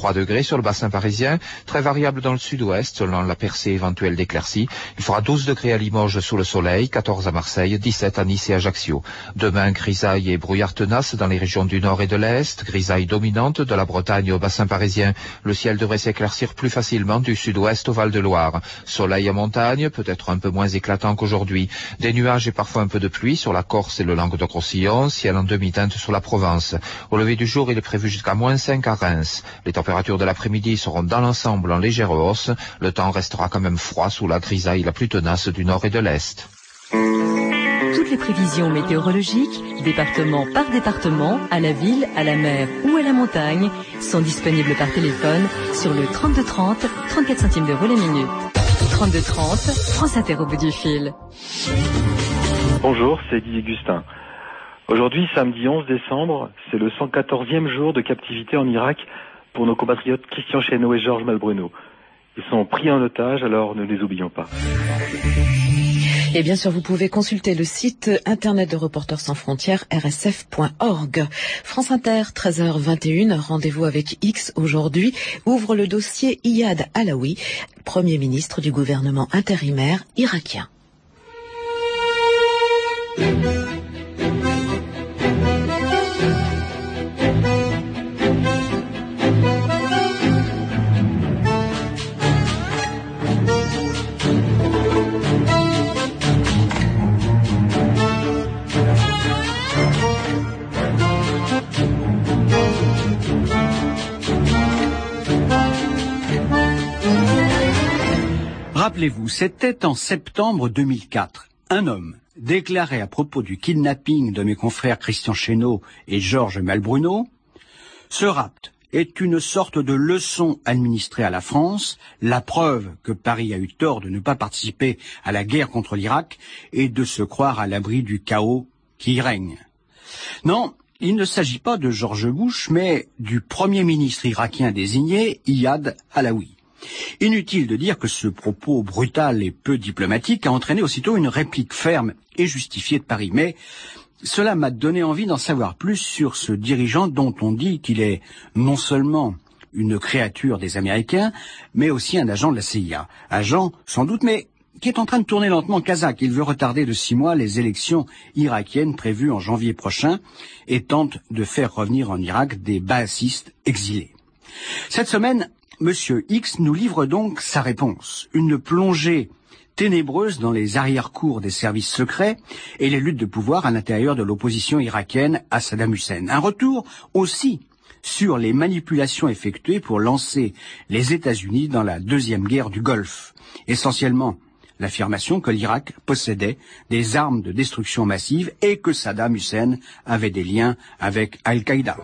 3 degrés sur le bassin parisien, très variable dans le sud-ouest selon la percée éventuelle d'éclaircies. Il fera 12 degrés à Limoges sous le soleil, 14 à Marseille, 17 à Nice et Ajaccio. Demain, grisaille et brouillard tenace dans les régions du nord et de l'est, grisaille dominante de la Bretagne au bassin parisien. Le ciel devrait s'éclaircir plus facilement du sud-ouest au Val-de-Loire. Soleil en montagne, peut-être un peu moins éclatant qu'aujourd'hui. Des nuages et parfois un peu de pluie sur la Corse et le Languedoc-Roussillon, ciel en demi-teinte sur la Provence. Au lever du jour, il est prévu jusqu'à -5 à Reims. Les températures de l'après-midi seront dans l'ensemble en légère hausse. Le temps restera quand même froid sous la grisaille la plus tenace du nord et de l'est. Toutes les prévisions météorologiques, département par département, à la ville, à la mer ou à la montagne, sont disponibles par téléphone sur le 32 30, 34 centimes d'euros la minute. 32 30, France Inter au bout du fil. Bonjour, c'est Didier Gustin. Aujourd'hui, samedi 11 décembre, c'est le 114e jour de captivité en Irak pour nos compatriotes Christian Chesneau et Georges Malbruno. Ils sont pris en otage, alors ne les oublions pas. Et bien sûr, vous pouvez consulter le site internet de Reporters sans frontières, rsf.org. France Inter, 13h21, rendez-vous avec X aujourd'hui, ouvre le dossier Iyad Allaoui, Premier ministre du gouvernement intérimaire irakien. Rappelez-vous, c'était en septembre 2004. Un homme déclarait à propos du kidnapping de mes confrères Christian Chesneau et Georges Malbruno: « Ce rapt est une sorte de leçon administrée à la France, la preuve que Paris a eu tort de ne pas participer à la guerre contre l'Irak et de se croire à l'abri du chaos qui y règne. » Non, il ne s'agit pas de George Bush, mais du Premier ministre irakien désigné, Iyad Allaoui. Inutile de dire que ce propos brutal et peu diplomatique a entraîné aussitôt une réplique ferme et justifiée de Paris. Mais cela m'a donné envie d'en savoir plus sur ce dirigeant dont on dit qu'il est non seulement une créature des Américains, mais aussi un agent de la CIA. Agent, sans doute, mais qui est en train de tourner lentement Kazakh. Il veut retarder de 6 mois les élections irakiennes prévues en janvier prochain et tente de faire revenir en Irak des baasistes exilés. Cette semaine, Monsieur X nous livre donc sa réponse. Une plongée ténébreuse dans les arrière-cours des services secrets et les luttes de pouvoir à l'intérieur de l'opposition irakienne à Saddam Hussein. Un retour aussi sur les manipulations effectuées pour lancer les États-Unis dans la deuxième guerre du Golfe. Essentiellement, l'affirmation que l'Irak possédait des armes de destruction massive et que Saddam Hussein avait des liens avec Al-Qaïda.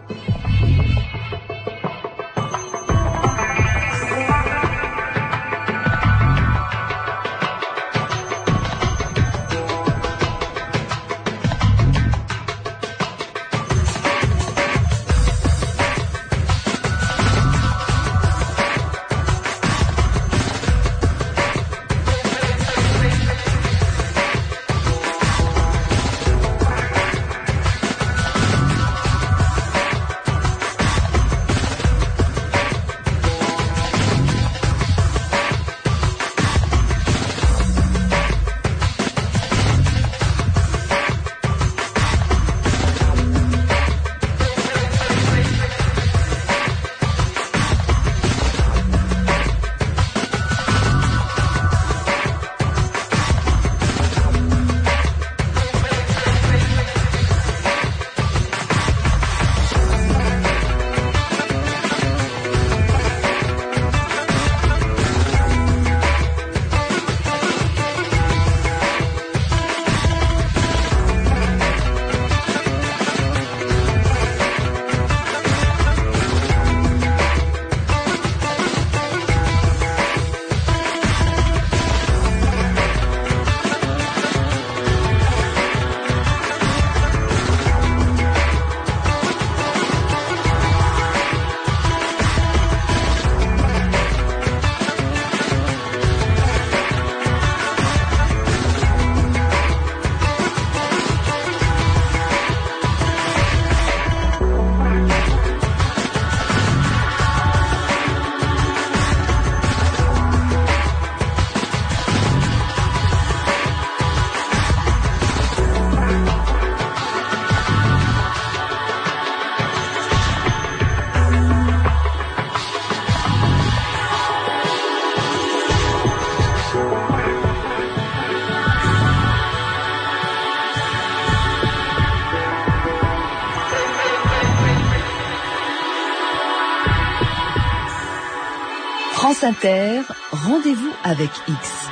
France Inter, rendez-vous avec X.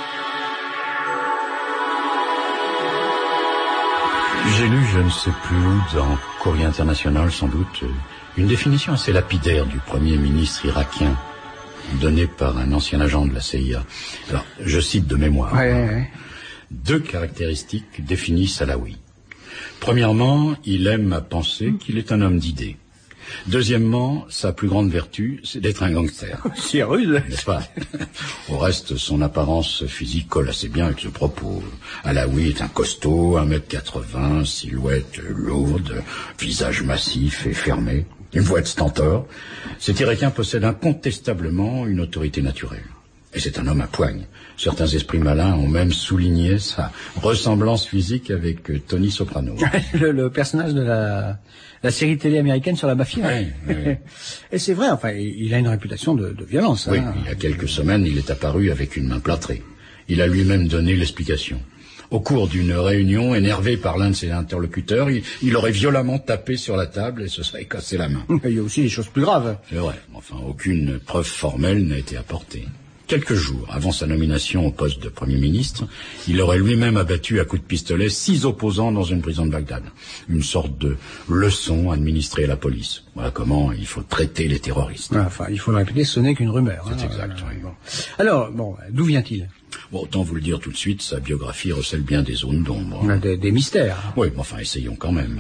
J'ai lu, je ne sais plus où, dans Courrier International sans doute, une définition assez lapidaire du premier ministre irakien, donnée par un ancien agent de la CIA. Alors, je cite de mémoire. Ouais. 2 caractéristiques définissent Alaoui. Premièrement, il aime à penser qu'il est un homme d'idées. Deuxièmement, sa plus grande vertu, c'est d'être un gangster. C'est rude. N'est-ce pas? Au reste, son apparence physique colle assez bien avec ce propos. Alaoui est un costaud, 1m80, silhouette lourde, visage massif et fermé, une voix de stentor. Cet Irakien possède incontestablement une autorité naturelle. Et c'est un homme à poigne. Certains esprits malins ont même souligné sa ressemblance physique avec Tony Soprano. le personnage de la série télé américaine sur la mafia. Oui. Et c'est vrai, enfin, il a une réputation de violence. Oui, hein. il y a quelques semaines, il est apparu avec une main plâtrée. Il a lui-même donné l'explication. Au cours d'une réunion, énervé par l'un de ses interlocuteurs, il aurait violemment tapé sur la table et se serait cassé la main. Il y a aussi des choses plus graves. C'est vrai, enfin, aucune preuve formelle n'a été apportée. Quelques jours avant sa nomination au poste de Premier ministre, il aurait lui-même abattu à coups de pistolet 6 opposants dans une prison de Bagdad. Une sorte de leçon administrée à la police. Voilà comment il faut traiter les terroristes. Enfin, il faut le répéter, ce n'est qu'une rumeur. C'est exact, oui. Bon. Alors, d'où vient-il? Bon, autant vous le dire tout de suite, sa biographie recèle bien des zones d'ombre. On a des mystères. Oui, mais enfin, essayons quand même.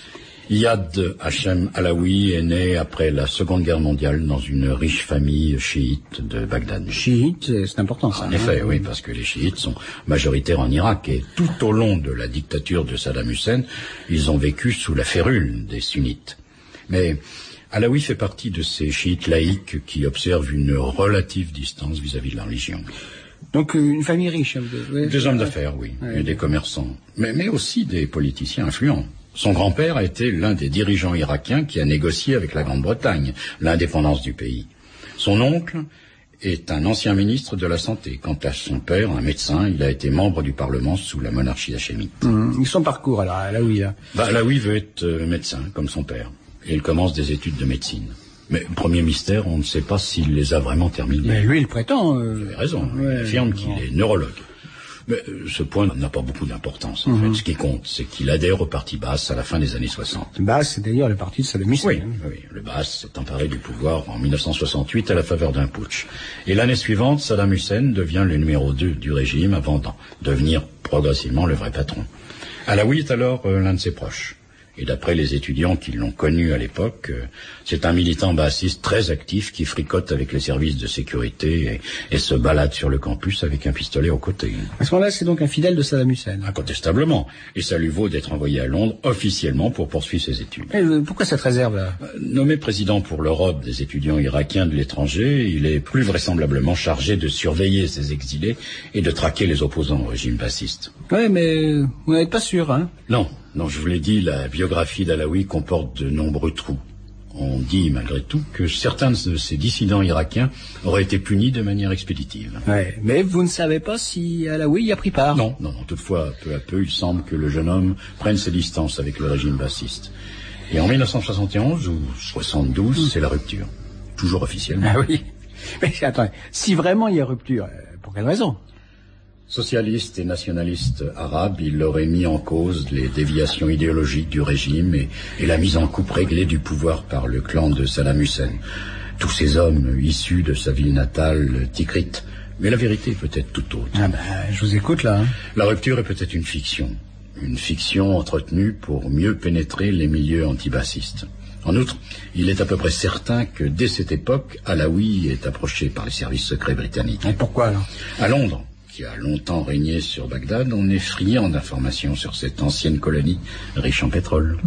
Iyad Hachem Alaoui est né après la Seconde Guerre mondiale dans une riche famille chiite de Bagdad. Chiite, c'est important ça. En effet, oui, parce que les chiites sont majoritaires en Irak et tout au long de la dictature de Saddam Hussein, ils ont vécu sous la férule des sunnites. Mais Alaoui fait partie de ces chiites laïcs qui observent une relative distance vis-à-vis de la religion. Donc une famille riche. Des hommes d'affaires, oui, et des commerçants, mais aussi des politiciens influents. Son grand-père a été l'un des dirigeants irakiens qui a négocié avec la Grande-Bretagne l'indépendance du pays. Son oncle est un ancien ministre de la Santé. Quant à son père, un médecin, il a été membre du Parlement sous la monarchie hachémite. Son parcours, alors, Alaoui, là. Alaoui veut être médecin, comme son père. Et il commence des études de médecine. Mais premier mystère, on ne sait pas s'il les a vraiment terminées. Mais lui, il prétend... Vous avez raison, il affirme qu'il est neurologue. Mais ce point n'a pas beaucoup d'importance, en fait. Ce qui compte, c'est qu'il adhère au parti Baas à la fin des années 60. Baas, c'est d'ailleurs le parti de Saddam Hussein. Oui, le Baas s'est emparé du pouvoir en 1968 à la faveur d'un putsch. Et l'année suivante, Saddam Hussein devient le numéro 2 du régime avant de devenir progressivement le vrai patron. Alaoui est alors l'un de ses proches. Et d'après les étudiants qui l'ont connu à l'époque, c'est un militant baassiste très actif qui fricote avec les services de sécurité et se balade sur le campus avec un pistolet au côté. À ce moment-là, c'est donc un fidèle de Saddam Hussein. Incontestablement. Et ça lui vaut d'être envoyé à Londres officiellement pour poursuivre ses études. Et pourquoi cette réserve, là? Nommé président pour l'Europe des étudiants irakiens de l'étranger, il est plus vraisemblablement chargé de surveiller ces exilés et de traquer les opposants au régime baassiste. Oui, mais vous n'êtes pas sûr, hein? Non, je vous l'ai dit, la biographie d'Alaoui comporte de nombreux trous. On dit malgré tout que certains de ces dissidents irakiens auraient été punis de manière expéditive. Ouais, mais vous ne savez pas si Alaoui y a pris part? Non. Toutefois, peu à peu, il semble que le jeune homme prenne ses distances avec le régime baassiste. Et en 1971 ou 72, c'est la rupture. Toujours officiellement. Ah oui. Mais attendez, si vraiment il y a rupture, pour quelle raison? Socialiste et nationaliste arabe, il aurait mis en cause les déviations idéologiques du régime et la mise en coupe réglée du pouvoir par le clan de Saddam Hussein. Tous ces hommes issus de sa ville natale, Tikrit. Mais la vérité est peut-être tout autre. Je vous écoute là. La rupture est peut-être une fiction. Une fiction entretenue pour mieux pénétrer les milieux antibaassistes. En outre, il est à peu près certain que dès cette époque, Alaoui est approché par les services secrets britanniques. Et pourquoi alors? À Londres, qui a longtemps régné sur Bagdad, on est friand d'informations sur cette ancienne colonie riche en pétrole.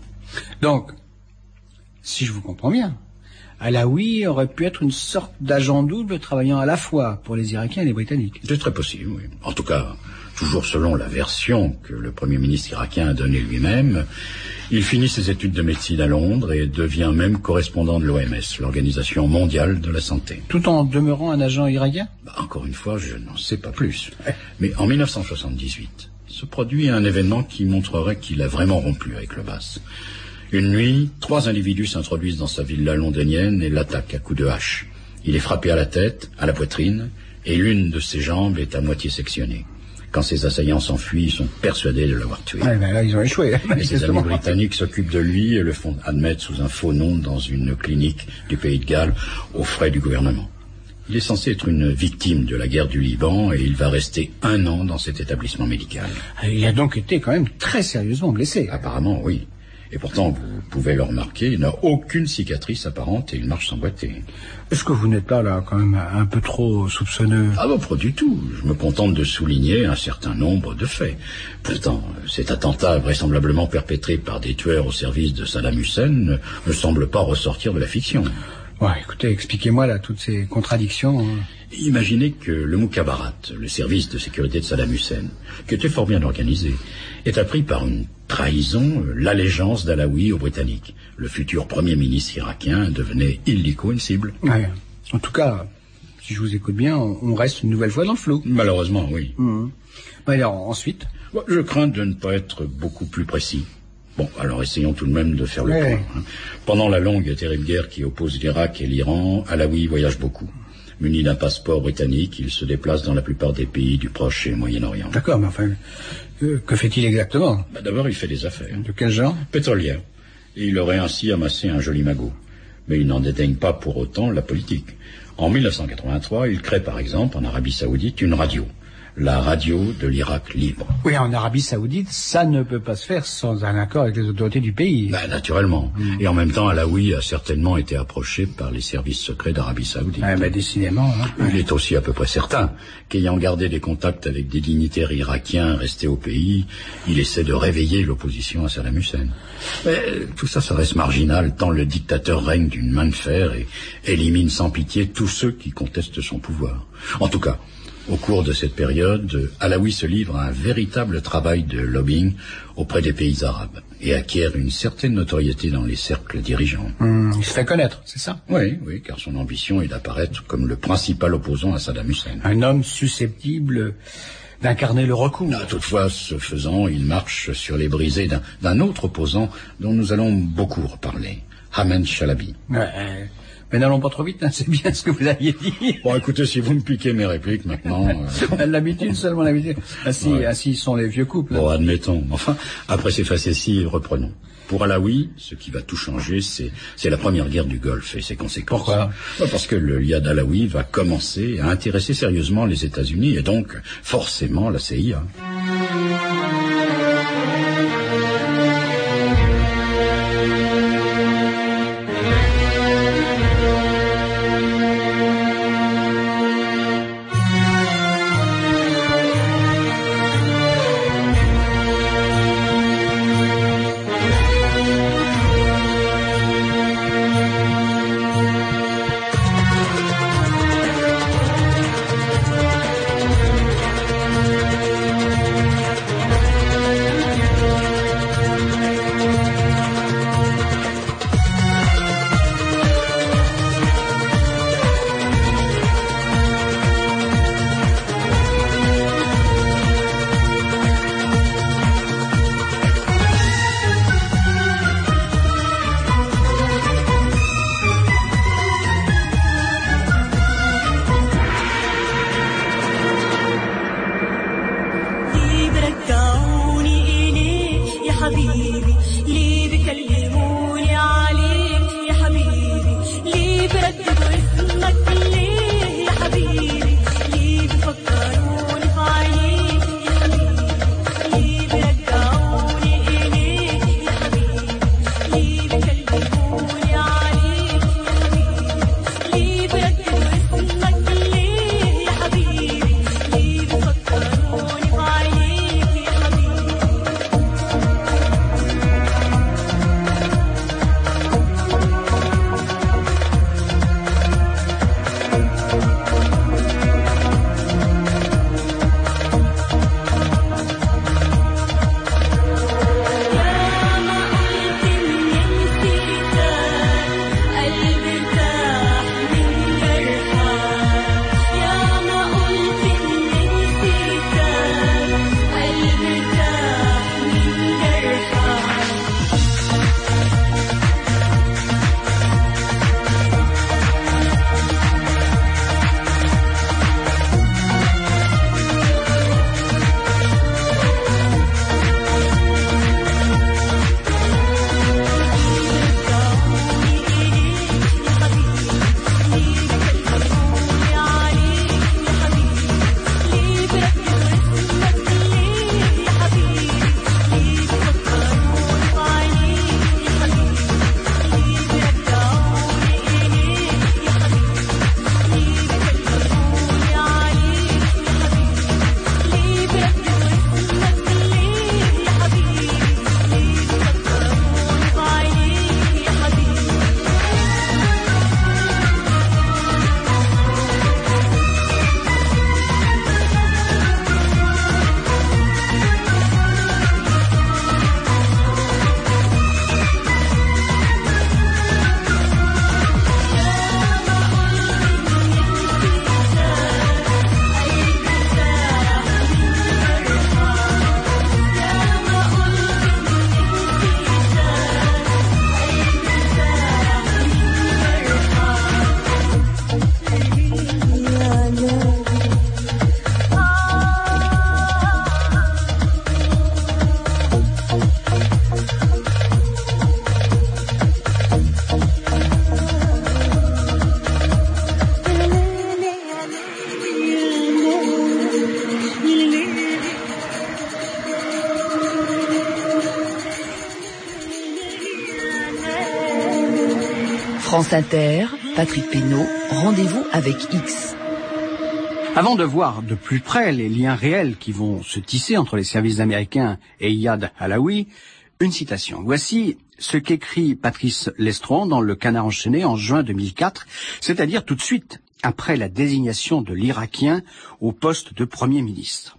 Donc, si je vous comprends bien, Alaoui aurait pu être une sorte d'agent double travaillant à la fois pour les Irakiens et les Britanniques. C'est très possible, oui. En tout cas, toujours selon la version que le Premier ministre irakien a donnée lui-même, il finit ses études de médecine à Londres et devient même correspondant de l'OMS, l'Organisation mondiale de la santé. Tout en demeurant un agent irakien? Encore une fois, je n'en sais pas plus. Mais en 1978, se produit un événement qui montrerait qu'il a vraiment rompu avec le Baas. Une nuit, 3 individus s'introduisent dans sa villa londonienne et l'attaquent à coups de hache. Il est frappé à la tête, à la poitrine, et l'une de ses jambes est à moitié sectionnée. Quand ses assaillants s'enfuient, ils sont persuadés de l'avoir tué. Ouais, ben là, ils ont échoué. Et ses amis britanniques s'occupent de lui et le font admettre sous un faux nom dans une clinique du Pays de Galles, aux frais du gouvernement. Il est censé être une victime de la guerre du Liban et il va rester 1 an dans cet établissement médical. Il a donc été quand même très sérieusement blessé. Apparemment, oui. Et pourtant, vous pouvez le remarquer, il n'a aucune cicatrice apparente et il marche sans boiter. Est-ce que vous n'êtes pas là quand même un peu trop soupçonneux? Ah non, pas du tout. Je me contente de souligner un certain nombre de faits. Pourtant, cet attentat vraisemblablement perpétré par des tueurs au service de Saddam Hussein ne semble pas ressortir de la fiction. Ouais, écoutez, expliquez-moi là toutes ces contradictions. Imaginez que le Mukhabarat, le service de sécurité de Saddam Hussein, qui était fort bien organisé, est appris par une trahison l'allégeance d'Alaoui aux Britanniques. Le futur premier ministre irakien devenait illico une cible. Ouais. En tout cas, si je vous écoute bien, on reste une nouvelle fois dans le flou. Malheureusement, oui. Alors, ensuite? Je crains de ne pas être beaucoup plus précis. Bon, alors essayons tout de même de faire le point. Pendant la longue et terrible guerre qui oppose l'Irak et l'Iran, Alaoui voyage beaucoup. Muni d'un passeport britannique, il se déplace dans la plupart des pays du Proche et Moyen-Orient. D'accord, mais enfin, que fait-il exactement? D'abord, il fait des affaires. De quel genre? Pétrolières. Et il aurait ainsi amassé un joli magot. Mais il n'en dédaigne pas pour autant la politique. En 1983, il crée par exemple en Arabie Saoudite une radio. La radio de l'Irak libre. Oui, en Arabie Saoudite, ça ne peut pas se faire sans un accord avec les autorités du pays. Naturellement. Et en même temps, Alaoui a certainement été approché par les services secrets d'Arabie Saoudite. Décidément. Il est aussi à peu près certain qu'ayant gardé des contacts avec des dignitaires irakiens restés au pays, il essaie de réveiller l'opposition à Saddam Hussein. Mais tout ça reste marginal tant le dictateur règne d'une main de fer et élimine sans pitié tous ceux qui contestent son pouvoir. En tout cas, au cours de cette période, Alaoui se livre à un véritable travail de lobbying auprès des pays arabes et acquiert une certaine notoriété dans les cercles dirigeants. Il se fait connaître, c'est ça? Oui, car son ambition est d'apparaître comme le principal opposant à Saddam Hussein. Un homme susceptible d'incarner le recours. Toutefois, ce faisant, il marche sur les brisées d'un autre opposant dont nous allons beaucoup reparler, Ahmed Chalabi. Mais n'allons pas trop vite, c'est bien ce que vous aviez dit. Bon, écoutez, si vous me piquez mes répliques maintenant... L'habitude, seulement l'habitude. Ainsi sont les vieux couples. Bon, admettons. Enfin, après ces facéties, reprenons. Pour Alaoui, ce qui va tout changer, c'est la première guerre du Golfe et ses conséquences. Pourquoi? Parce que le Yad Alaoui va commencer à intéresser sérieusement les États-Unis et donc forcément la CIA. France Inter, Patrick Pénaud, rendez-vous avec X. Avant de voir de plus près les liens réels qui vont se tisser entre les services américains et Iyad Allaoui, une citation. Voici ce qu'écrit Patrice Lestron dans Le Canard enchaîné en juin 2004, c'est-à-dire tout de suite après la désignation de l'Irakien au poste de Premier ministre.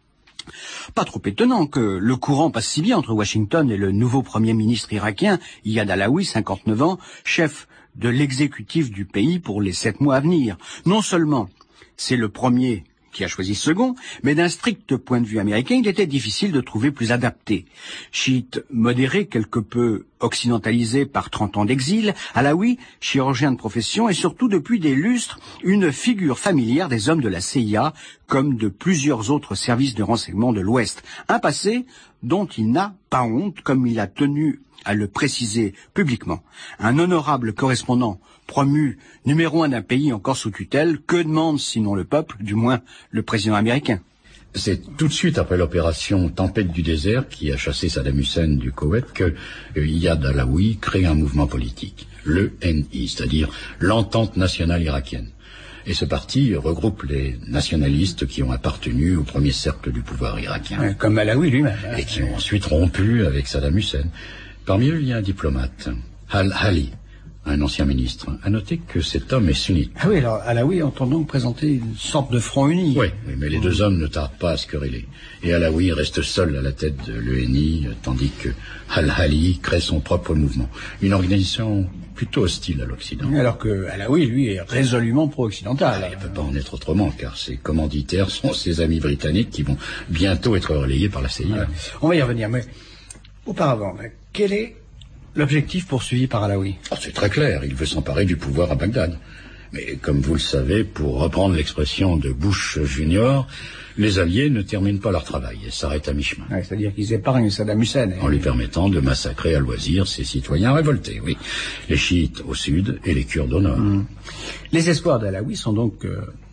Pas trop étonnant que le courant passe si bien entre Washington et le nouveau Premier ministre irakien, Iyad Allaoui, 59 ans, chef de l'exécutif du pays pour les 7 mois à venir. Non seulement c'est le premier qui a choisi second, mais d'un strict point de vue américain, il était difficile de trouver plus adapté. Chiite modéré, quelque peu occidentalisé par 30 ans d'exil, Allaoui, chirurgien de profession, et surtout depuis des lustres, une figure familière des hommes de la CIA, comme de plusieurs autres services de renseignement de l'Ouest. Un passé dont il n'a pas honte, comme il a tenu à le préciser publiquement. Un honorable correspondant promu numéro 1 d'un pays encore sous tutelle, que demande sinon le peuple, du moins le président américain? C'est tout de suite après l'opération Tempête du désert qui a chassé Saddam Hussein du Koweït que Iyad Allaoui crée un mouvement politique, l'ENI, c'est-à-dire l'Entente nationale irakienne. Et ce parti regroupe les nationalistes qui ont appartenu au premier cercle du pouvoir irakien. Comme Allaoui lui-même. Et qui ont ensuite rompu avec Saddam Hussein. Parmi eux, il y a un diplomate, Al-Hali, un ancien ministre. À noter que cet homme est sunnite. Ah oui, alors Allaoui entend donc présenter une sorte de front uni. Oui, mais les deux hommes ne tardent pas à se quereller. Et Allaoui reste seul à la tête de l'ENI, tandis que Al-Hali crée son propre mouvement. Une organisation plutôt hostile à l'Occident. Alors que Allaoui, lui, est résolument pro-occidental. Il ne peut pas en être autrement, car ses commanditaires sont ses amis britanniques qui vont bientôt être relayés par la CIA. Ouais. On va y revenir, mais auparavant, quel est l'objectif poursuivi par Allaoui? C'est très clair, il veut s'emparer du pouvoir à Bagdad. Mais comme vous le savez, pour reprendre l'expression de Bush Junior, les Alliés ne terminent pas leur travail et s'arrêtent à mi-chemin. Ouais, c'est-à-dire qu'ils épargnent Saddam Hussein. En lui permettant de massacrer à loisir ses citoyens révoltés, oui. Les chiites au sud et les Kurdes au nord. Les espoirs d'Alaoui sont donc...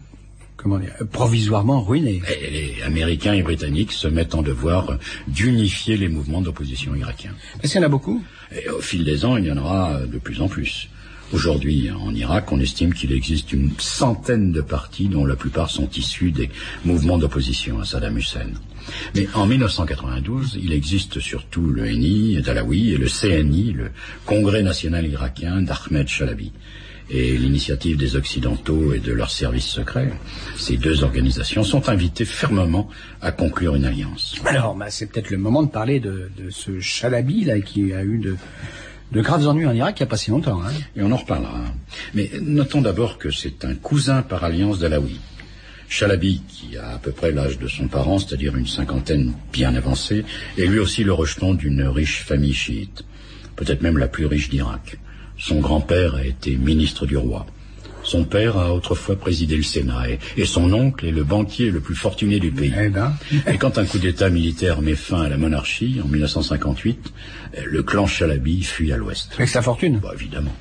provisoirement ruinés. Et les Américains et Britanniques se mettent en devoir d'unifier les mouvements d'opposition irakiens. Est-ce qu'il y en a beaucoup? Et au fil des ans, il y en aura de plus en plus. Aujourd'hui, en Irak, on estime qu'il existe une centaine de partis dont la plupart sont issus des mouvements d'opposition à Saddam Hussein. Mais en 1992, il existe surtout le l'ENI d'Alaoui et le CNI, le Congrès national irakien d'Ahmed Chalabi. Et l'initiative des Occidentaux et de leurs services secrets, ces deux organisations sont invitées fermement à conclure une alliance. Alors, c'est peut-être le moment de parler de ce Chalabi là, qui a eu de graves ennuis en Irak il n'y a pas si longtemps. Hein. Et on en reparlera. Mais notons d'abord que c'est un cousin par alliance d'Alaoui. Chalabi, qui a à peu près l'âge de son parent, c'est-à-dire une cinquantaine bien avancée, est lui aussi le rejeton d'une riche famille chiite, peut-être même la plus riche d'Irak. Son grand-père a été ministre du roi. Son père a autrefois présidé le Sénat et son oncle est le banquier le plus fortuné du pays. Et quand un coup d'État militaire met fin à la monarchie, en 1958, le clan Chalabi fuit à l'ouest. Avec sa fortune? Évidemment.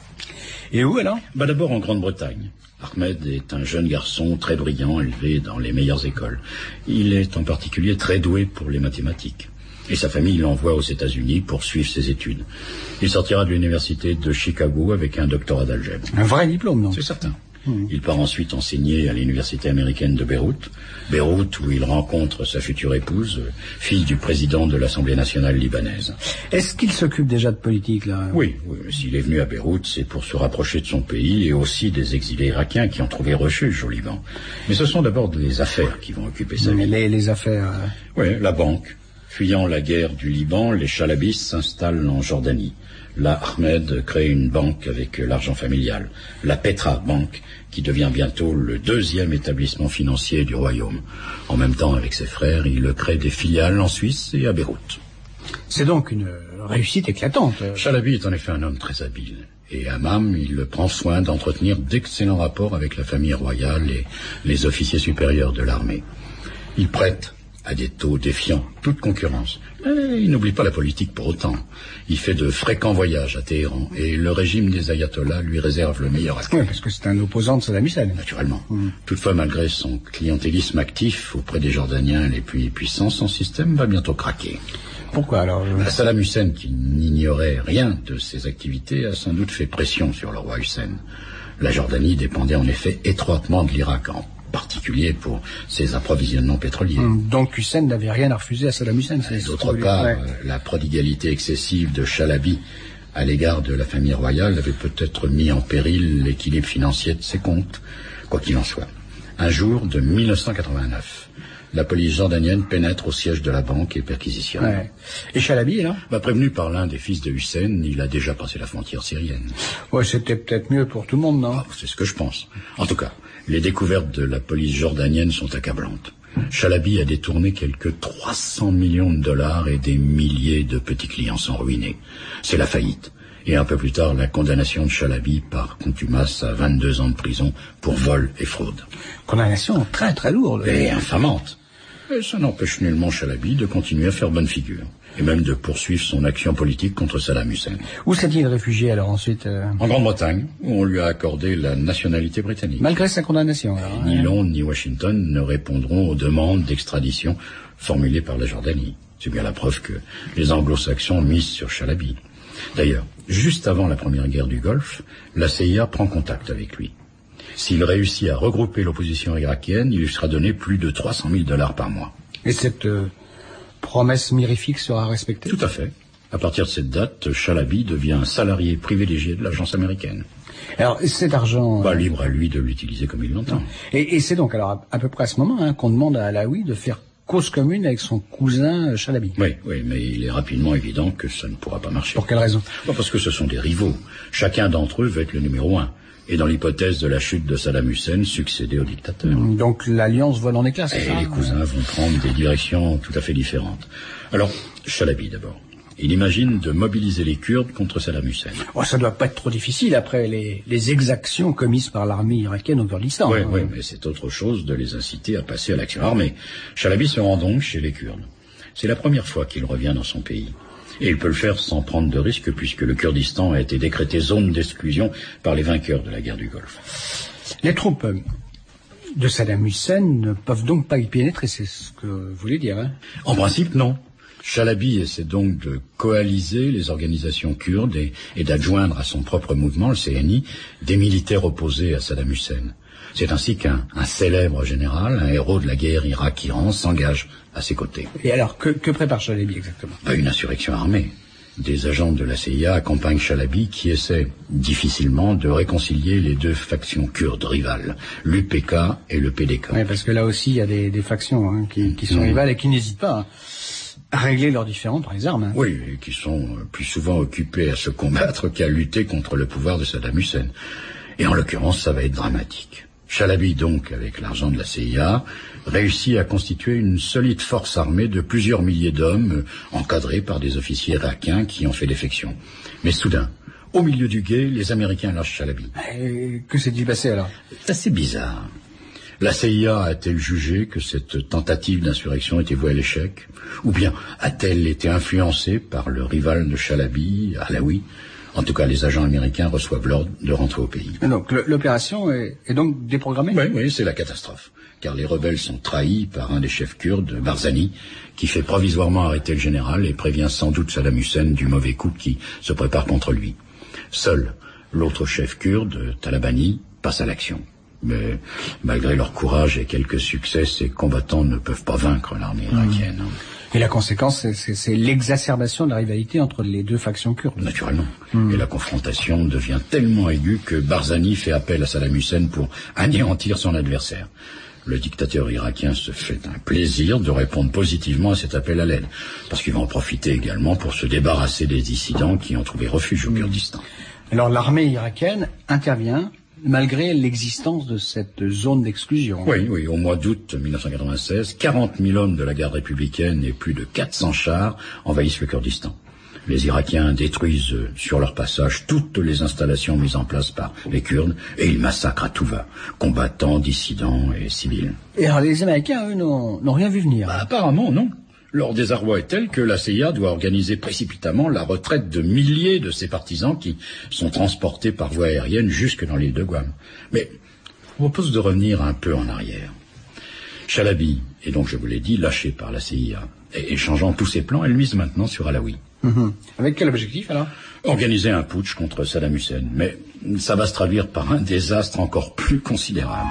Et où alors? D'abord en Grande-Bretagne. Ahmed est un jeune garçon très brillant, élevé dans les meilleures écoles. Il est en particulier très doué pour les mathématiques. Et sa famille l'envoie aux États-Unis pour suivre ses études. Il sortira de l'université de Chicago avec un doctorat d'algèbre. Un vrai diplôme, non? C'est certain. Il part ensuite enseigner à l'université américaine de Beyrouth. Beyrouth où il rencontre sa future épouse, fille du président de l'Assemblée nationale libanaise. Est-ce qu'il s'occupe déjà de politique, là? Oui. S'il est venu à Beyrouth, c'est pour se rapprocher de son pays et aussi des exilés irakiens qui ont trouvé refuge au Liban. Mais ce sont d'abord les affaires qui vont occuper sa vie. Les affaires... Oui, la banque. Fuyant la guerre du Liban, les Chalabis s'installent en Jordanie. Là, Ahmed crée une banque avec l'argent familial, la Petra Bank, qui devient bientôt le deuxième établissement financier du royaume. En même temps, avec ses frères, il crée des filiales en Suisse et à Beyrouth. C'est donc une réussite éclatante. Chalabi est en effet un homme très habile. Et Hammam, il prend soin d'entretenir d'excellents rapports avec la famille royale et les officiers supérieurs de l'armée. Il prête à des taux défiant toute concurrence. Mais il n'oublie pas la politique pour autant. Il fait de fréquents voyages à Téhéran et le régime des ayatollahs lui réserve le meilleur accueil. Oui, parce que c'est un opposant de Saddam Hussein. Naturellement. Toutefois, malgré son clientélisme actif auprès des Jordaniens les plus puissants, son système va bientôt craquer. Pourquoi alors Saddam Hussein, qui n'ignorait rien de ses activités, a sans doute fait pression sur le roi Hussein. La Jordanie dépendait en effet étroitement de l'Irak, en particulier pour ses approvisionnements pétroliers. Donc Hussein n'avait rien à refuser à Saddam Hussein. D'autre part, la prodigalité excessive de Chalabi à l'égard de la famille royale avait peut-être mis en péril l'équilibre financier de ses comptes. Quoi qu'il en soit, un jour de 1989, la police jordanienne pénètre au siège de la banque et perquisitionne. Ouais. Et Chalabi, là Prévenu par l'un des fils de Hussein, il a déjà passé la frontière syrienne. Ouais, c'était peut-être mieux pour tout le monde, non C'est ce que je pense. En tout cas, les découvertes de la police jordanienne sont accablantes. Chalabi a détourné quelques 300 millions de dollars et des milliers de petits clients sont ruinés. C'est la faillite. Et un peu plus tard, la condamnation de Chalabi par contumace à 22 ans de prison pour vol et fraude. Condamnation très très lourde. Et infamante. Et ça n'empêche nullement Chalabi de continuer à faire bonne figure. Et même de poursuivre son action politique contre Saddam Hussein. Où s'est-il réfugié alors ensuite En Grande-Bretagne, où on lui a accordé la nationalité britannique. Malgré sa condamnation alors, Ni Londres ni Washington ne répondront aux demandes d'extradition formulées par la Jordanie. C'est bien la preuve que les anglo-saxons misent sur Chalabi. D'ailleurs, juste avant la première guerre du Golfe, la CIA prend contact avec lui. S'il réussit à regrouper l'opposition irakienne, il lui sera donné plus de 300 000 $ par mois. Et cette promesse mirifique sera respectée? Tout à fait. À partir de cette date, Chalabi devient un salarié privilégié de l'agence américaine. Alors, cet argent... libre à lui de l'utiliser comme il l'entend. Et c'est donc, alors, à peu près à ce moment qu'on demande à Alaoui de faire cause commune avec son cousin Chalabi. Oui, mais il est rapidement évident que ça ne pourra pas marcher. Pour quelle raison? Parce que ce sont des rivaux. Chacun d'entre eux veut être le numéro 1. Et dans l'hypothèse de la chute de Saddam Hussein, succéder au dictateur. Donc l'alliance vole en éclats, c'est ça? Et les cousins vont prendre des directions tout à fait différentes. Alors, Chalabi d'abord. Il imagine de mobiliser les Kurdes contre Saddam Hussein. Ça doit pas être trop difficile après les exactions commises par l'armée irakienne au Kurdistan. Oui, mais c'est autre chose de les inciter à passer à l'action armée. Chalabi se rend donc chez les Kurdes. C'est la première fois qu'il revient dans son pays. Et il peut le faire sans prendre de risque puisque le Kurdistan a été décrété zone d'exclusion par les vainqueurs de la guerre du Golfe. Les troupes de Saddam Hussein ne peuvent donc pas y pénétrer, c'est ce que vous voulez dire, hein? En principe, non. Chalabi essaie donc de coaliser les organisations kurdes et d'adjoindre à son propre mouvement, le CNI, des militaires opposés à Saddam Hussein. C'est ainsi qu'un célèbre général, un héros de la guerre Irak-Iran, s'engage à ses côtés. Et alors, que prépare Chalabi exactement? Une insurrection armée. Des agents de la CIA accompagnent Chalabi qui essaie difficilement de réconcilier les deux factions kurdes rivales, l'UPK et le PDK. Oui, parce que là aussi, il y a des factions qui sont rivales et qui n'hésitent pas à régler leurs différends par les armes. Hein. Oui, et qui sont plus souvent occupés à se combattre qu'à lutter contre le pouvoir de Saddam Hussein. Et en l'occurrence, ça va être dramatique. Chalabi, donc, avec l'argent de la CIA, réussit à constituer une solide force armée de plusieurs milliers d'hommes, encadrés par des officiers irakiens qui ont fait défection. Mais soudain, au milieu du gué, les Américains lâchent Chalabi. Que s'est-il passé alors? C'est assez bizarre. La CIA a-t-elle jugé que cette tentative d'insurrection était vouée à l'échec? Ou bien a-t-elle été influencée par le rival de Chalabi, Alaoui? En tout cas, les agents américains reçoivent l'ordre de rentrer au pays. Donc l'opération est donc déprogrammée? Oui, c'est la catastrophe. Car les rebelles sont trahis par un des chefs kurdes, Barzani, qui fait provisoirement arrêter le général et prévient sans doute Saddam Hussein du mauvais coup qui se prépare contre lui. Seul l'autre chef kurde, Talabani, passe à l'action. Mais malgré leur courage et quelques succès, ces combattants ne peuvent pas vaincre l'armée irakienne. Et la conséquence, c'est l'exacerbation de la rivalité entre les deux factions kurdes. Naturellement. Et la confrontation devient tellement aiguë que Barzani fait appel à Saddam Hussein pour anéantir son adversaire. Le dictateur irakien se fait un plaisir de répondre positivement à cet appel à l'aide, parce qu'il va en profiter également pour se débarrasser des dissidents qui ont trouvé refuge au Kurdistan. Alors l'armée irakienne intervient malgré l'existence de cette zone d'exclusion. Oui, au mois d'août 1996, 40 000 hommes de la garde républicaine et plus de 400 chars envahissent le Kurdistan. Les Irakiens détruisent sur leur passage toutes les installations mises en place par les Kurdes et ils massacrent à tout va, combattants, dissidents et civils. Et alors les Américains, eux, n'ont rien vu venir. Apparemment, non. Leur désarroi est tel que la CIA doit organiser précipitamment la retraite de milliers de ses partisans qui sont transportés par voie aérienne jusque dans l'île de Guam. Mais je vous propose de revenir un peu en arrière. Chalabi est donc, je vous l'ai dit, lâché par la CIA. Et changeant tous ses plans, elle mise maintenant sur Alaoui. Avec quel objectif alors? Organiser un putsch contre Saddam Hussein. Mais ça va se traduire par un désastre encore plus considérable.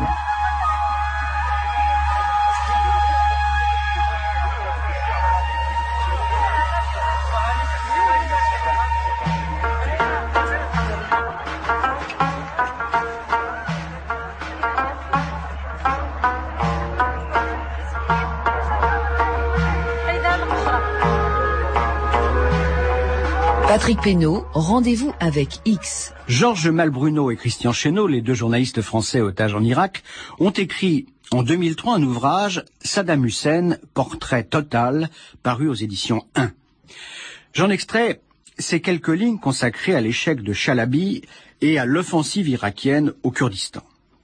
Patrick Pénaud, rendez-vous avec X. Georges Malbruno et Christian Chesneau, les deux journalistes français otages en Irak, ont écrit en 2003 un ouvrage, Saddam Hussein, portrait total, paru aux éditions 1. J'en extrais ces quelques lignes consacrées à l'échec de Chalabi et à l'offensive irakienne au Kurdistan.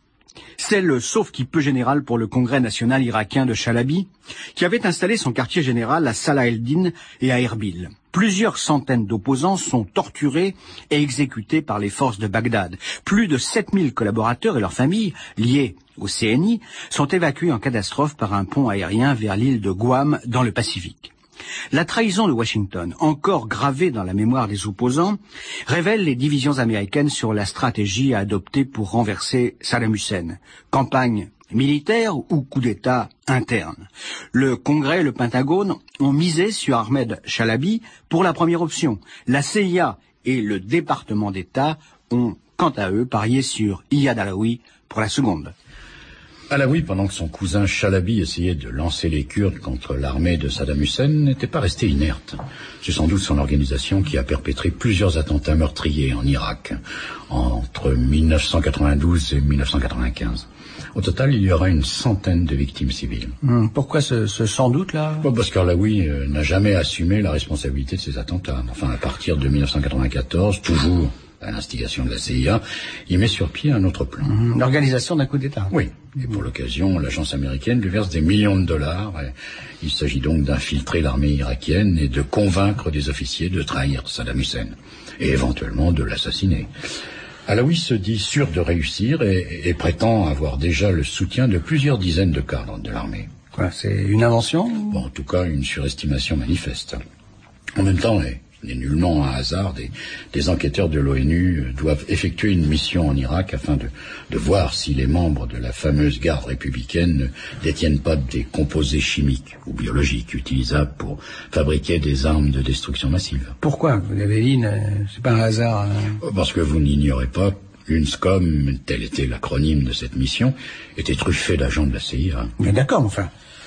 C'est le sauf-qui-peut général pour le Congrès national irakien de Chalabi, qui avait installé son quartier général à Salah el-Din et à Erbil. Plusieurs centaines d'opposants sont torturés et exécutés par les forces de Bagdad. Plus de 7000 collaborateurs et leurs familles, liés au CNI, sont évacués en catastrophe par un pont aérien vers l'île de Guam dans le Pacifique. La trahison de Washington, encore gravée dans la mémoire des opposants, révèle les divisions américaines sur la stratégie à adopter pour renverser Saddam Hussein. Campagne militaire ou coup d'État interne. Le Congrès et le Pentagone ont misé sur Ahmed Chalabi pour la première option. La CIA et le département d'État ont, quant à eux, parié sur Iyad Alaoui pour la seconde. Alaoui, pendant que son cousin Chalabi essayait de lancer les Kurdes contre l'armée de Saddam Hussein, n'était pas resté inerte. C'est sans doute son organisation qui a perpétré plusieurs attentats meurtriers en Irak, entre 1992 et 1995. Au total, il y aura une centaine de victimes civiles. Pourquoi ce sans doute là? Parce qu'Alaoui n'a jamais assumé la responsabilité de ces attentats. Enfin, à partir de 1994, toujours à l'instigation de la CIA, il met sur pied un autre plan. L'organisation d'un coup d'État. Oui. Et pour l'occasion, l'agence américaine lui verse des millions de dollars. Il s'agit donc d'infiltrer l'armée irakienne et de convaincre des officiers de trahir Saddam Hussein. Et éventuellement de l'assassiner. Alaoui se dit sûr de réussir et prétend avoir déjà le soutien de plusieurs dizaines de cadres de l'armée. Quoi, c'est une invention? En tout cas, une surestimation manifeste. En même temps, n'est nullement un hasard, des enquêteurs de l'ONU doivent effectuer une mission en Irak afin de voir si les membres de la fameuse garde républicaine ne détiennent pas des composés chimiques ou biologiques utilisables pour fabriquer des armes de destruction massive. Pourquoi? Vous l'avez dit, c'est pas un hasard. Parce que vous n'ignorez pas, l'UNSCOM, tel était l'acronyme de cette mission, était truffé d'agents de la CIA. Mais d'accord, enfin,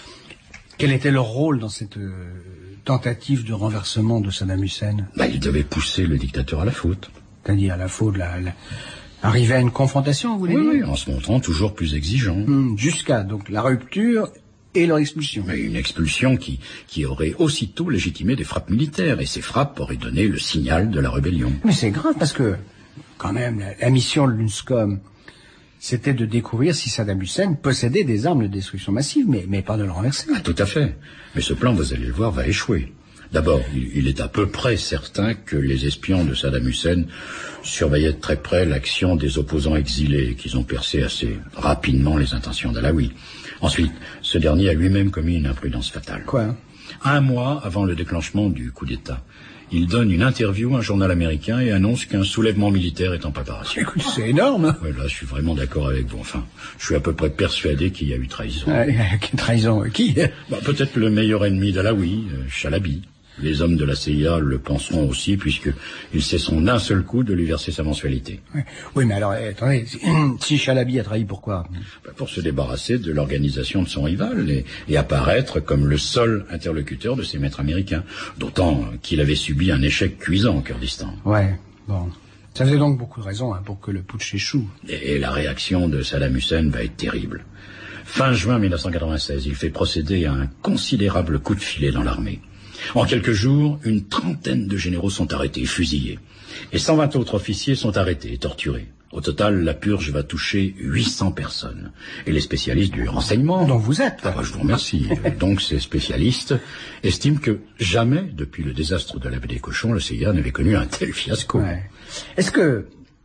quel était leur rôle dans cette tentative de renversement de Saddam Hussein? Il devait pousser le dictateur à la faute. C'est-à-dire à la faute, arriver à une confrontation, vous voulez dire? Oui, en se montrant toujours plus exigeant. Jusqu'à donc la rupture et leur expulsion. Mais une expulsion qui aurait aussitôt légitimé des frappes militaires, et ces frappes auraient donné le signal de la rébellion. Mais c'est grave, parce que, quand même, la mission de l'UNSCOM, c'était de découvrir si Saddam Hussein possédait des armes de destruction massive, mais pas de le renverser. Tout à fait. Mais ce plan, vous allez le voir, va échouer. D'abord, il est à peu près certain que les espions de Saddam Hussein surveillaient de très près l'action des opposants exilés et qu'ils ont percé assez rapidement les intentions d'Alaoui. Ensuite, ce dernier a lui-même commis une imprudence fatale. Quoi? 1 mois avant le déclenchement du coup d'État, il donne une interview à un journal américain et annonce qu'un soulèvement militaire est en préparation. Écoute, c'est énorme. Oui, là, je suis vraiment d'accord avec vous. Enfin, je suis à peu près persuadé qu'il y a eu trahison. Trahison, qui? Peut-être le meilleur ennemi d'Alaoui, Chalabi. Les hommes de la CIA le penseront aussi, puisqu'ils cesseront d'un seul coup de lui verser sa mensualité. Oui, mais alors, attendez, si Chalabi a trahi, pourquoi? Pour se débarrasser de l'organisation de son rival et apparaître comme le seul interlocuteur de ses maîtres américains. D'autant qu'il avait subi un échec cuisant au Kurdistan. Ouais, bon. Ça faisait donc beaucoup de raisons pour que le putsch échoue. Et la réaction de Saddam Hussein va être terrible. Fin juin 1996, il fait procéder à un considérable coup de filet dans l'armée. En quelques jours, une trentaine de généraux sont arrêtés et fusillés. Et 120 autres officiers sont arrêtés et torturés. Au total, la purge va toucher 800 personnes. Et les spécialistes du renseignement... Dont vous êtes. Je vous remercie. Donc ces spécialistes estiment que jamais, depuis le désastre de la baie des Cochons, le CIA n'avait connu un tel fiasco. Ouais. Est-ce que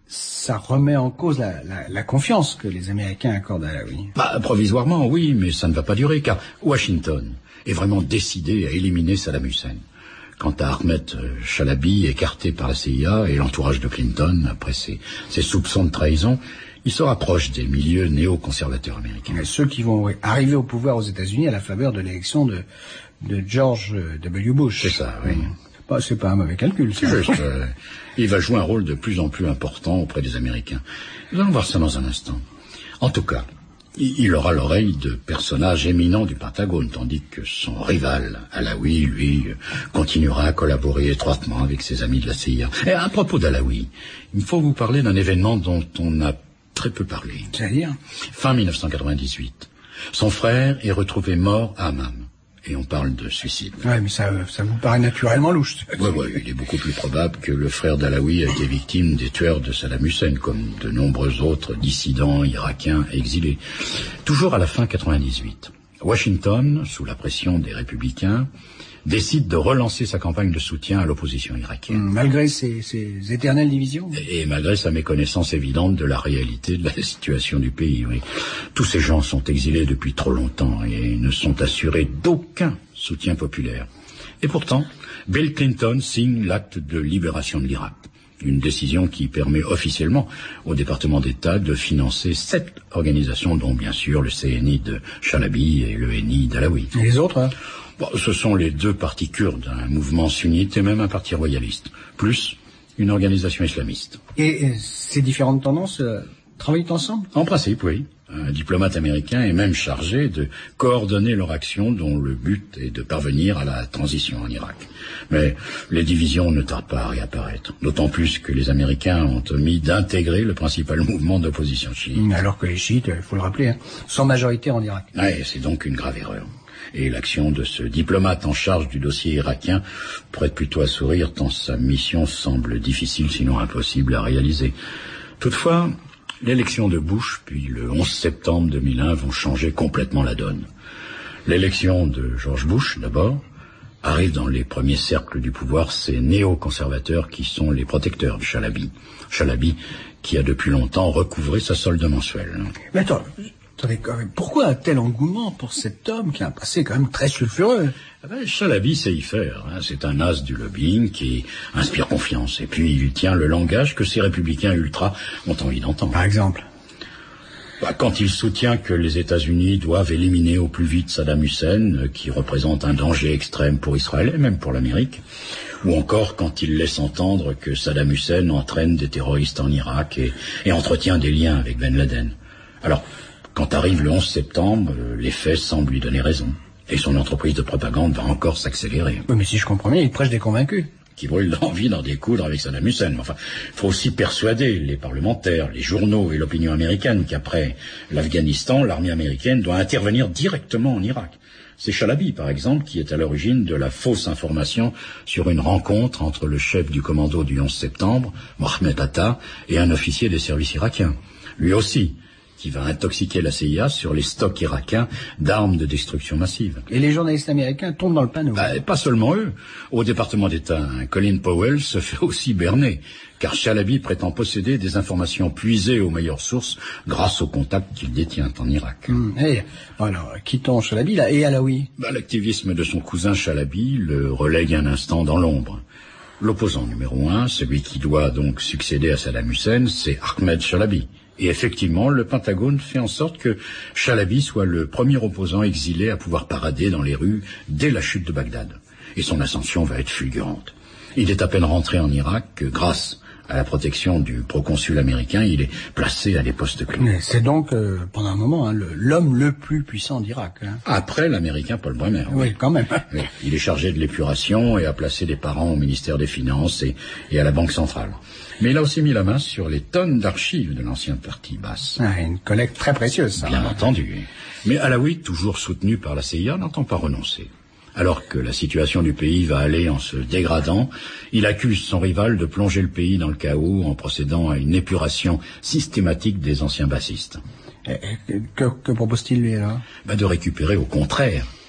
ça remet en cause la confiance que les Américains accordent à Alaoui. Provisoirement, oui, mais ça ne va pas durer, car Washington est vraiment décidé à éliminer Saddam Hussein. Quant à Ahmed Chalabi, écarté par la CIA et l'entourage de Clinton, après ses soupçons de trahison, il se rapproche des milieux néoconservateurs américains. Et ceux qui vont arriver au pouvoir aux États-Unis à la faveur de l'élection de George W. Bush. C'est ça, oui. C'est pas un mauvais calcul, ça. Juste, il va jouer un rôle de plus en plus important auprès des Américains. Nous allons voir ça dans un instant. En tout cas, il aura l'oreille de personnages éminents du Pentagone, tandis que son rival, Alaoui, lui, continuera à collaborer étroitement avec ses amis de la CIA. Et à propos d'Alaoui, il faut vous parler d'un événement dont on a très peu parlé. C'est-à-dire ? Fin 1998. Son frère est retrouvé mort à Hammam. Et on parle de suicide. Ouais, mais ça vous paraît naturellement louche. Ouais, il est beaucoup plus probable que le frère d'Alaoui ait été victime des tueurs de Saddam Hussein, comme de nombreux autres dissidents irakiens exilés. Toujours à la fin 98, Washington, sous la pression des républicains, décide de relancer sa campagne de soutien à l'opposition irakienne. Malgré ces éternelles divisions. Et malgré sa méconnaissance évidente de la réalité de la situation du pays, oui. Tous ces gens sont exilés depuis trop longtemps et ne sont assurés d'aucun soutien populaire. Et pourtant, Bill Clinton signe l'acte de libération de l'Irak. Une décision qui permet officiellement au département d'État de financer 7 organisations, dont bien sûr le CNI de Chalabi et le NI d'Alaoui. Et les autres, hein? Ce sont les 2 partis kurdes, un mouvement sunnite et même un parti royaliste, plus une organisation islamiste. Et ces différentes tendances travaillent ensemble ? En principe, oui. Un diplomate américain est même chargé de coordonner leur action dont le but est de parvenir à la transition en Irak. Mais les divisions ne tardent pas à réapparaître, d'autant plus que les Américains ont omis d'intégrer le principal mouvement d'opposition chiite. Alors que les chiites, il faut le rappeler, sont majoritaires en Irak. Ouais, c'est donc une grave erreur. Et l'action de ce diplomate en charge du dossier irakien prête plutôt à sourire tant sa mission semble difficile sinon impossible à réaliser. Toutefois, l'élection de Bush puis le 11 septembre 2001 vont changer complètement la donne. L'élection de George Bush d'abord arrive dans les premiers cercles du pouvoir ces néoconservateurs qui sont les protecteurs de Chalabi. Chalabi qui a depuis longtemps recouvré sa solde mensuelle. Mais attendez, quand même, pourquoi un tel engouement pour cet homme qui a un passé quand même très sulfureux ? Chalabi sait y faire. C'est un as du lobbying qui inspire confiance. Et puis il tient le langage que ces républicains ultras ont envie d'entendre. Par exemple ? Quand il soutient que les États-Unis doivent éliminer au plus vite Saddam Hussein, qui représente un danger extrême pour Israël et même pour l'Amérique, ou encore quand il laisse entendre que Saddam Hussein entraîne des terroristes en Irak et entretient des liens avec Ben Laden. Alors, quand arrive le 11 septembre, les faits semblent lui donner raison. Et son entreprise de propagande va encore s'accélérer. Oui, mais si je comprends bien, il prêche des convaincus. Qui brûlent d'envie d'en découdre avec Saddam Hussein. Enfin, il faut aussi persuader les parlementaires, les journaux et l'opinion américaine qu'après l'Afghanistan, l'armée américaine doit intervenir directement en Irak. C'est Chalabi, par exemple, qui est à l'origine de la fausse information sur une rencontre entre le chef du commando du 11 septembre, Mohamed Atta, et un officier des services irakiens. Lui aussi, qui va intoxiquer la CIA sur les stocks irakiens d'armes de destruction massive. Et les journalistes américains tombent dans le panneau. Pas seulement eux. Au département d'État, Colin Powell se fait aussi berner, car Chalabi prétend posséder des informations puisées aux meilleures sources grâce aux contacts qu'il détient en Irak. Alors, quittons Chalabi là, et Alaoui. L'activisme de son cousin Chalabi le relègue un instant dans l'ombre. L'opposant numéro 1, celui qui doit donc succéder à Saddam Hussein, c'est Ahmed Chalabi. Et effectivement, le Pentagone fait en sorte que Chalabi soit le premier opposant exilé à pouvoir parader dans les rues dès la chute de Bagdad. Et son ascension va être fulgurante. Il est à peine rentré en Irak que, grâce à la protection du proconsul américain, il est placé à des postes clés. C'est donc, pendant un moment, l'homme le plus puissant d'Irak. Après l'Américain Paul Bremer. Oui, quand même. Oui, il est chargé de l'épuration et a placé des parents au ministère des Finances et à la Banque centrale. Mais il a aussi mis la main sur les tonnes d'archives de l'ancien parti Baas. Une collecte très précieuse, ça. Bien entendu. Mais Alaoui, toujours soutenu par la CIA, n'entend pas renoncer. Alors que la situation du pays va aller en se dégradant, il accuse son rival de plonger le pays dans le chaos en procédant à une épuration systématique des anciens bassistes. Que propose-t-il, lui, alors ? De récupérer, au contraire,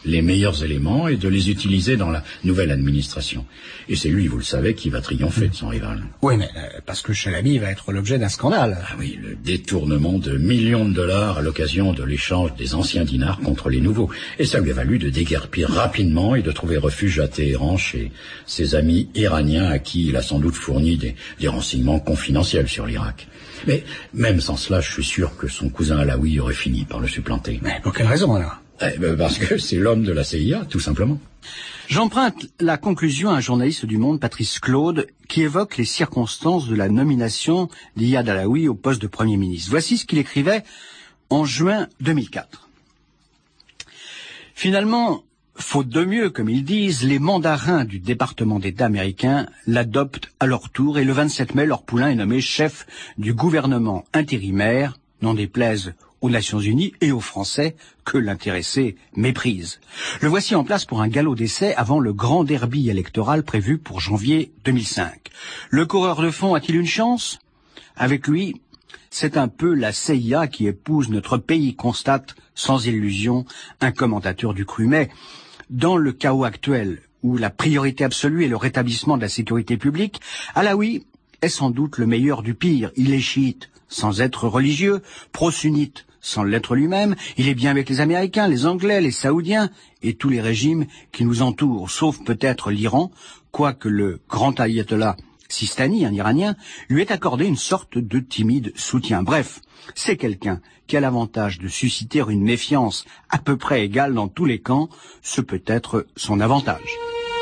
les meilleurs éléments et de les utiliser dans la nouvelle administration. Et c'est lui, vous le savez, qui va triompher de son rival. Oui, mais parce que Chalabi va être l'objet d'un scandale. Ah oui, le détournement de millions de dollars à l'occasion de l'échange des anciens dinars contre les nouveaux. Et ça lui a valu de déguerpir rapidement et de trouver refuge à Téhéran chez ses amis iraniens à qui il a sans doute fourni des renseignements confidentiels sur l'Irak. Mais même sans cela, je suis sûr que son cousin Alaoui aurait fini par le supplanter. Mais pour quelle raison, alors? Parce que c'est l'homme de la CIA, tout simplement. J'emprunte la conclusion à un journaliste du Monde, Patrice Claude, qui évoque les circonstances de la nomination d'Iyad Alaoui au poste de Premier ministre. Voici ce qu'il écrivait en juin 2004. Finalement, faute de mieux, comme ils disent, les mandarins du département d'État américain l'adoptent à leur tour et le 27 mai, leur poulain est nommé chef du gouvernement intérimaire, n'en déplaise aux Nations Unies et aux Français que l'intéressé méprise. Le voici en place pour un galop d'essai avant le grand derby électoral prévu pour janvier 2005. Le coureur de fond a-t-il une chance? Avec lui, c'est un peu la CIA qui épouse notre pays, constate sans illusion un commentateur du Cru. Mais dans le chaos actuel, où la priorité absolue est le rétablissement de la sécurité publique, Alaoui est sans doute le meilleur du pire. Il est chiite sans être religieux, pro-sunnite sans l'être lui-même, il est bien avec les Américains, les Anglais, les Saoudiens et tous les régimes qui nous entourent, sauf peut-être l'Iran, quoique le grand ayatollah Sistani, un Iranien, lui ait accordé une sorte de timide soutien. Bref, c'est quelqu'un qui a l'avantage de susciter une méfiance à peu près égale dans tous les camps, ce peut être son avantage.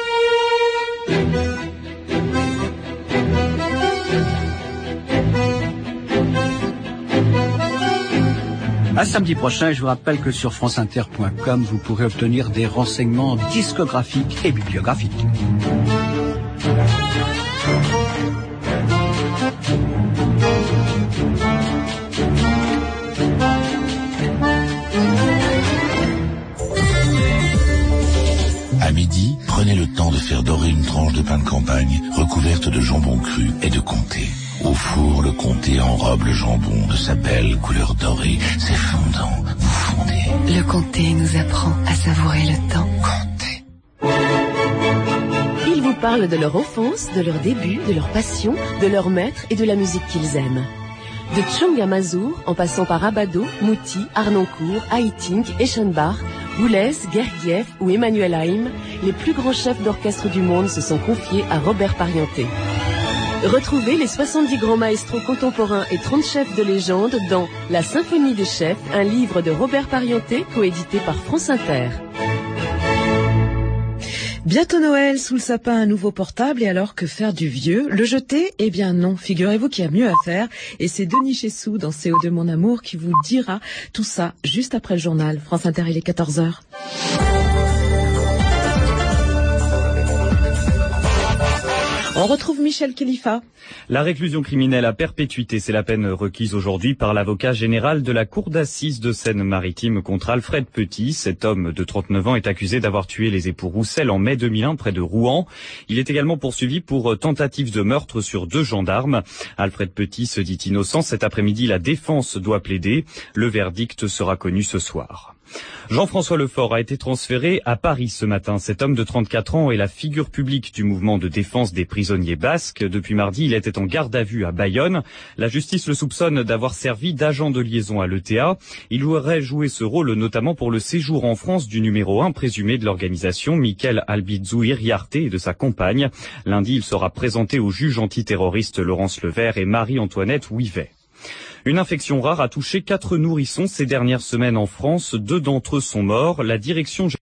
À samedi prochain, je vous rappelle que sur franceinter.com, vous pourrez obtenir des renseignements discographiques et bibliographiques. À midi, prenez le temps de faire dorer une tranche de pain de campagne recouverte de jambon cru et de comté. Au four, le comté enrobe le jambon de sa belle couleur dorée. C'est fondant, vous fondez. Le comté nous apprend à savourer le temps. Comté. Ils vous parlent de leur enfance, de leur début, de leur passion, de leur maître et de la musique qu'ils aiment. De Tchonga Mazur, en passant par Abado, Mouti, Arnoncourt, Haïtink, Eschenbach, Boulez, Gergiev ou Emmanuel Haïm, les plus grands chefs d'orchestre du monde se sont confiés à Robert Parienté. Retrouvez les 70 grands maestros contemporains et 30 chefs de légende dans La Symphonie des chefs, un livre de Robert Parienté, coédité par France Inter. Bientôt Noël, sous le sapin un nouveau portable, et alors que faire du vieux? Le jeter? Eh bien non, figurez-vous qu'il y a mieux à faire, et c'est Denis Chessou dans CO2 Mon Amour qui vous dira tout ça juste après le journal. France Inter, il est 14h. On retrouve Michel Khalifa. La réclusion criminelle à perpétuité, c'est la peine requise aujourd'hui par l'avocat général de la cour d'assises de Seine-Maritime contre Alfred Petit. Cet homme de 39 ans est accusé d'avoir tué les époux Roussel en mai 2001 près de Rouen. Il est également poursuivi pour tentative de meurtre sur 2 gendarmes. Alfred Petit se dit innocent. Cet après-midi, la défense doit plaider. Le verdict sera connu ce soir. Jean-François Lefort a été transféré à Paris ce matin. Cet homme de 34 ans est la figure publique du mouvement de défense des prisonniers basques. Depuis mardi, il était en garde à vue à Bayonne. La justice le soupçonne d'avoir servi d'agent de liaison à l'ETA. Il aurait joué ce rôle notamment pour le séjour en France du numéro 1 présumé de l'organisation, Michael Albizou Iriarte, et de sa compagne. Lundi, il sera présenté au juge antiterroriste Laurence Levert et Marie-Antoinette Ouivet. Une infection rare a touché 4 nourrissons ces dernières semaines en France. 2 d'entre eux sont morts. La direction